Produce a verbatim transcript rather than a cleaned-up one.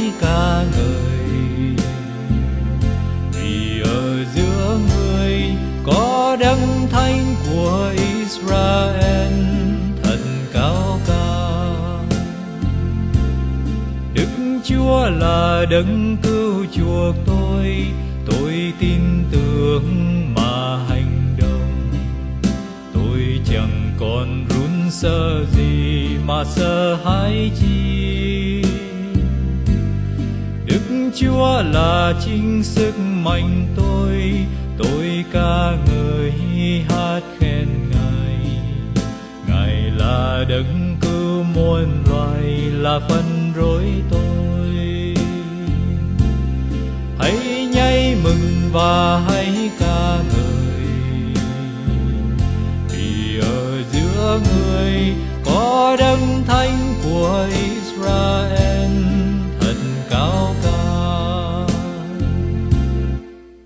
ca ngợi. Vì ở giữa ngươi có đấng thánh của Israel thật cao ca. Đức Chúa là đấng cứu chuộc tôi, tôi tin tưởng mà hành động. Tôi chẳng còn run sợ gì mà sợ hãi chi. Đức Chúa là chính sức mạnh tôi, tôi ca ngợi hát khen Ngài. Ngài là đấng cứu muôn loài, là phần rối tôi. Hãy nhảy mừng và hãy